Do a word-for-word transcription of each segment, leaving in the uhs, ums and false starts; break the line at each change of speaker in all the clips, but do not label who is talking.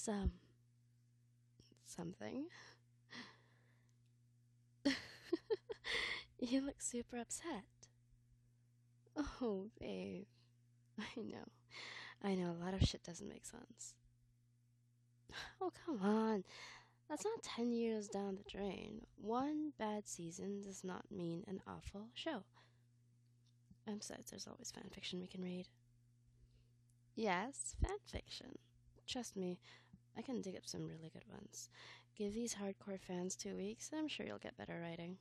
What's, um, something? You look super upset. Oh, babe. I know. I know a lot of shit doesn't make sense. Oh, come on. That's not ten years down the drain. One bad season does not mean an awful show. And besides, there's always fan fiction we can read. Yes, fan fiction. Trust me, I can dig up some really good ones. Give these hardcore fans two weeks, and I'm sure you'll get better writing.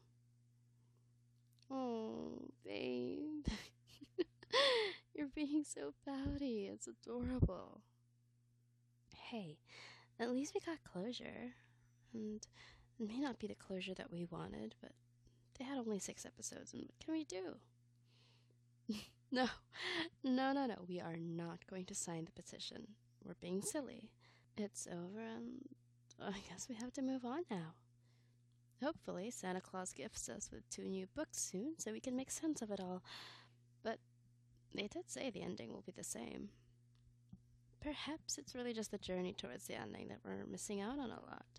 Oh, babe. You're being so pouty. It's adorable. Hey, at least we got closure. And it may not be the closure that we wanted, but they had only six episodes, and what can we do? No, no, no, no. We are not going to sign the petition. We're being silly. It's over, and I guess we have to move on now. Hopefully, Santa Claus gifts us with two new books soon so we can make sense of it all. But they did say the ending will be the same. Perhaps it's really just the journey towards the ending that we're missing out on a lot.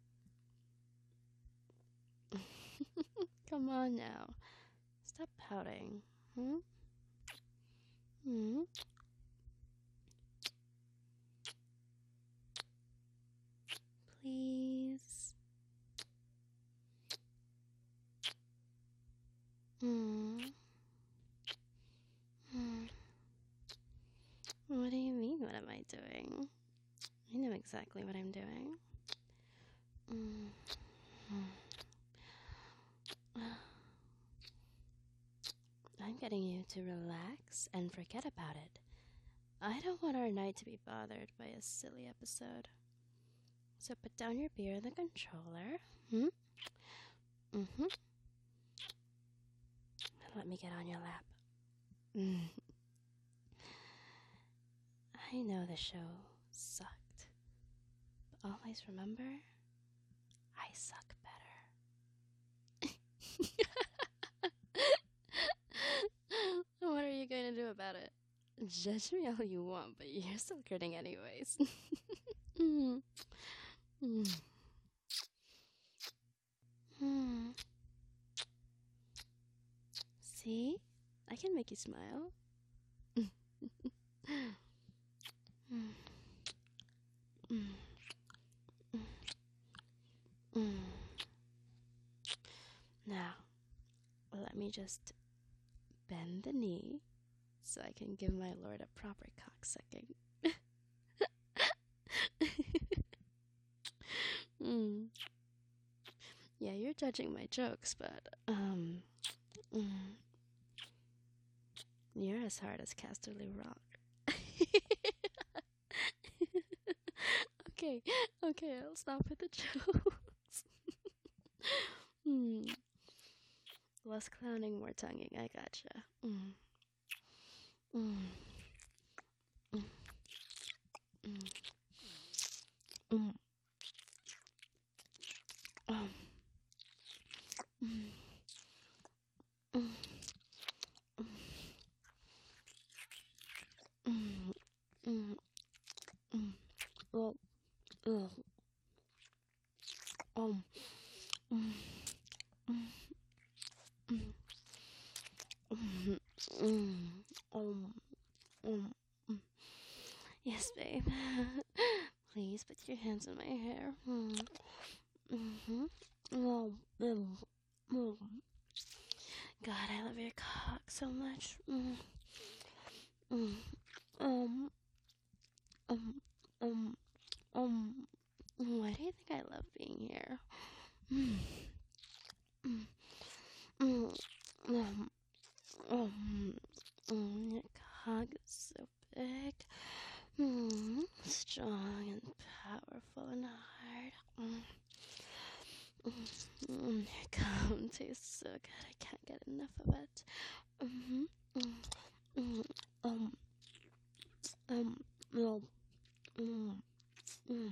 Come on now. Stop pouting. Hmm? Hmm? Please. Hmm. Hmm. What do you mean, what am I doing? I know exactly what I'm doing. Mm. I'm getting you to relax and forget about it. I don't want our night to be bothered by a silly episode. So put down your beer in the controller. Hmm? Mm-hmm. And let me get on your lap. Mm. I know the show sucked. But always remember, I suck better. What are you going to do about it? Judge me all you want, but you're still kidding anyways. mm. Mm. Hmm. See? I can make you smile. mm. Mm. Mm. Now, let me just bend the knee so I can give my lord a proper cocksucking. mm. Yeah, you're judging my jokes, but, um, mm, you're as hard as Casterly Rock. okay, okay, I'll stop with the jokes. mm. Less clowning, more tonguing, I gotcha. Mm. Mm. Mm. Mm. Mm. Um. Mm. Mm. Mm. Mm. Mm. Well, ugh. Um. Mm. Mm. Mm. Mm. Mm. Um. Um. Mm. Yes, babe. Please put your hands in my hair. Mm. Mm-hmm. Oh, oh, oh. God, I love your cock so much. Mm. Mm. Um. Um. Um. Um. Why do you think I love being here? Mm. Mm. Mm. Um. Um. Mm. Your cock is so big. Mm. Strong and powerful and hard. Mm. Mm, your cum tastes so good. I can't get enough of it. Mm-hmm. Mm, mm, um, um, um, mm, mm,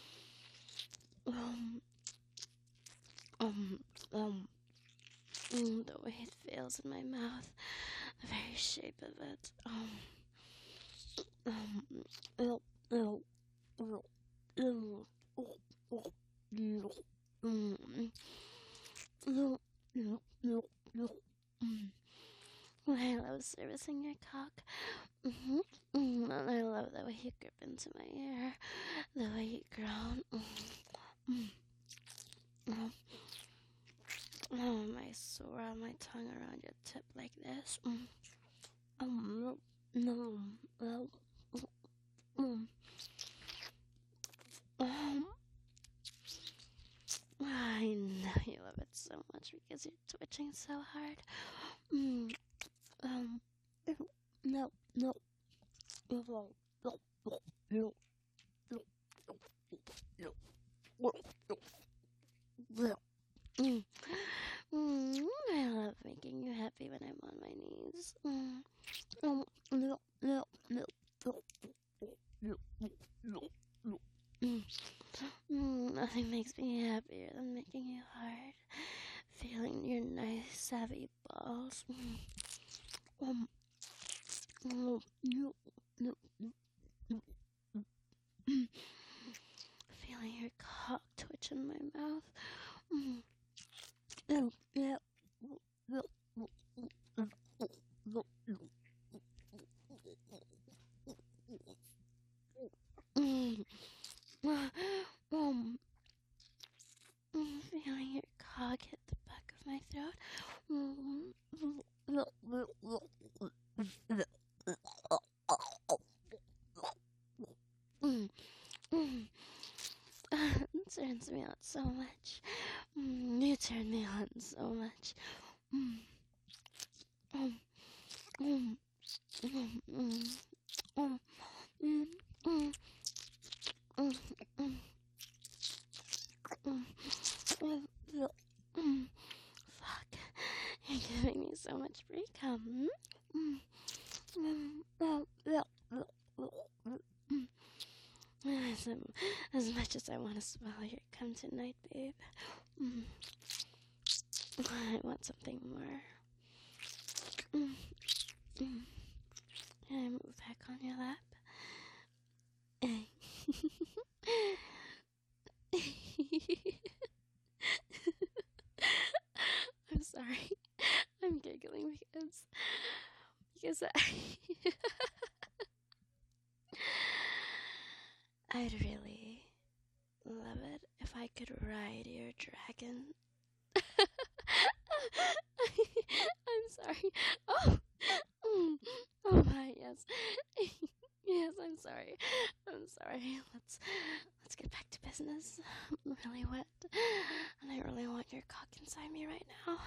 um, um, um, mm, the way it feels in my mouth, the very shape of it. Um, um, oh, oh, oh, I love servicing your cock. Mm-hmm. Mm, and I love the way you grip into my hair, the way you groan. Mm. Mm. Oh, my sore on my tongue around your tip like this. Mm. Oh, no, no, no. Mm. Um, I know you love it so much because you're twitching so hard. Mm. Um, no, no, no, no, no, no, no, no. Mm. Mm, I love making you happy when I'm on my knees. Mm. Um, no, no, no, no, no, no, no. Mm. Mm, nothing makes me happier than making you hard, feeling your nice, savvy balls. Mm. Um, no, no, no, no, no. Mm. Feeling your cock twitch in my mouth. Mm. No, no, no, no, no, no, no. Mm. Um, mm, feeling your cock hit the back of my throat. Mm. Mm. Mm. It turns me out so much. Mm. You turn me on so much. Mm. Mm. Mm. Mm. Mm. Mm. Mm. Mm. Mm. Mm. Mm. Mm. Mm. Fuck. You're giving me so much free cum. Mm. Mm. Mm. Mm. As, um, as much as I want to swallow your cum tonight, babe. Mm. I want something more. Mm. Mm. Can I move back on your lap? I'm sorry. I'm giggling because because I I'd really love it if I could ride your dragon. I'm sorry. Oh, mm. Oh my, yes, yes. I'm sorry. I'm sorry. Let's let's get back to business. I'm really wet, and I really want your cock inside me right now.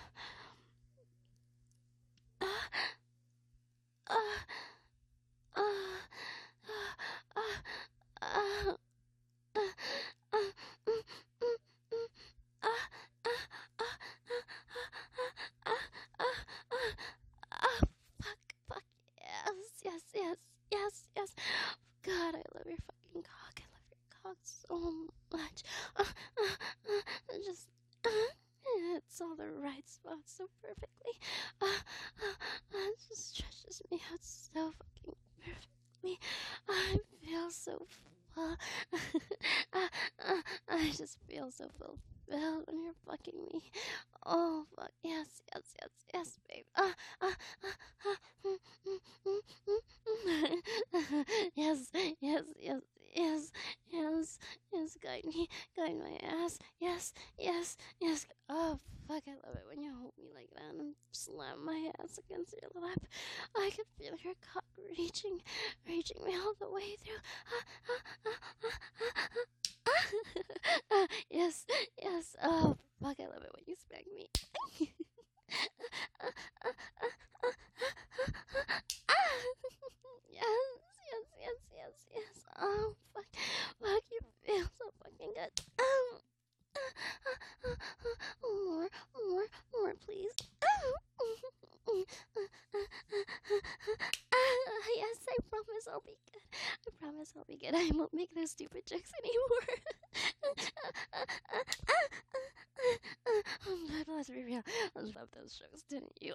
Ah, ah, ah, ah, ah, ah, ah, mm, mm, mm, ah, ah, ah, ah, ah, ah, ah, fuck, fuck, yes, yes, yes, yes, yes. God, I love your fucking cock. I love your cock so much. Uh, uh, uh, just, uh, it's all the right spots so perfectly. Uh, uh, uh, it just stretches me out so fucking perfectly. I feel so full. uh, uh, I just feel so fulfilled when you're fucking me. Oh, fuck. Yes, yes, yes, yes, babe. Uh, uh, uh, uh, mm, mm, mm, mm. Yes, yes, yes, yes, yes, yes, guide me, guide my ass. Yes, yes, yes. Oh, fuck, I love it when you hold me like that and slam my ass against your lap. I can feel your cock reaching, reaching me all the way through. Yes, yes. Oh, fuck, I love it when you smack me. Yes, yes, yes, yes, yes. Oh, fuck, fuck, you feel so fucking good. Um, more, more, more, please. Yes, I promise I'll be good. I promise I'll be good. I won't make those stupid jokes anymore. But let's be real. I love those jokes, didn't you?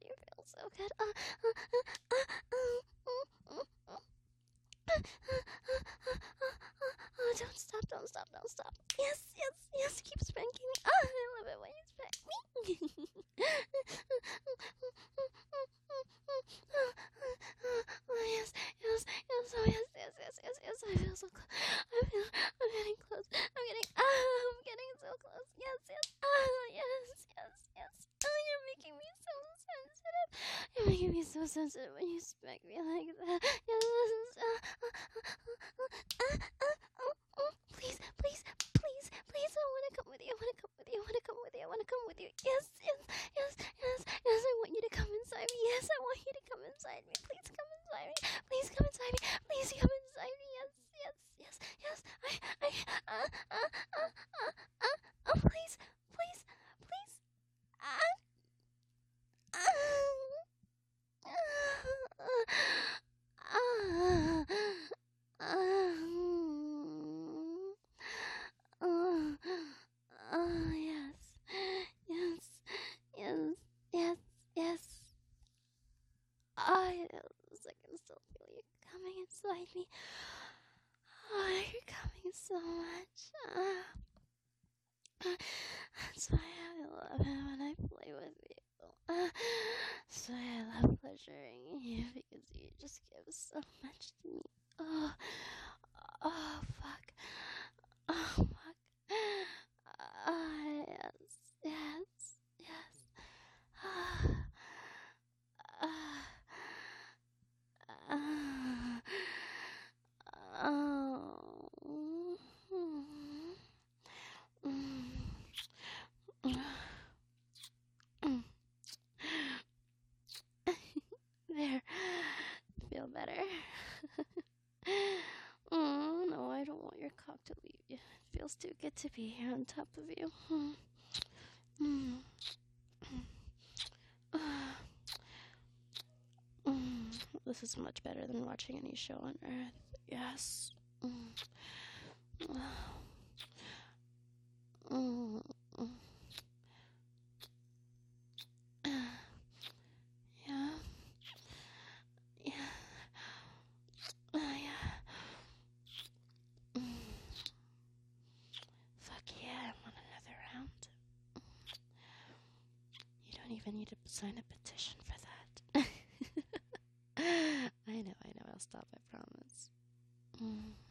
you feel so good. Uh, uh, uh, uh, uh, uh, uh, uh, Oh, don't stop, don't stop, don't stop. Yes, yes, yes, keep spanking me. Oh, I love it when you spank me. Oh, yes, yes, yes, oh, yes, yes, yes, yes, yes, I feel so close. I feel, I'm getting close. I'm getting, ah, I'm getting so close. Yes, yes, ah, yes, yes, yes. Oh, you're making me so sensitive. You're making me so sensitive when you spank me like that. Yes, uh, uh, uh, uh, uh, uh, uh, please, please, please, please, I want to come with you. I want to come with you. I want to come with you. I want to come with you. Yes, yes, yes, yes, yes. I want you to come inside me. Yes, I want you to come inside me. Please come inside me. Please come inside me. Please come inside me. Yes, yes, yes, yes. I, I, uh, uh, uh, uh, uh, uh, please, please, please. Uh, Oh, yes, yes, yes, yes, yes. I, I can still feel you coming inside me. Oh, you're coming so much. Uh, that's why I love it when I play with you. Uh, that's why I love pleasuring you, because you just give so much to me. Oh, oh, fuck. Oh, fuck. Ah, yes, yes, yes. Ah, ah, ah, oh. Mm, mm, mm. There. Feel better. Oh, no, I don't want your cock to leave you. It feels too good to be here on top of you. Mm. Mm. Ah. Mm. This is much better than watching any show on Earth. Yes. Mm. Ah. Mm. Mm. Ah. Yeah. Yeah. Ah, yeah. Mm. Fuck yeah, I want another round. You don't even need to sign a petition for that. I know, I know, I'll stop, I promise. Mm.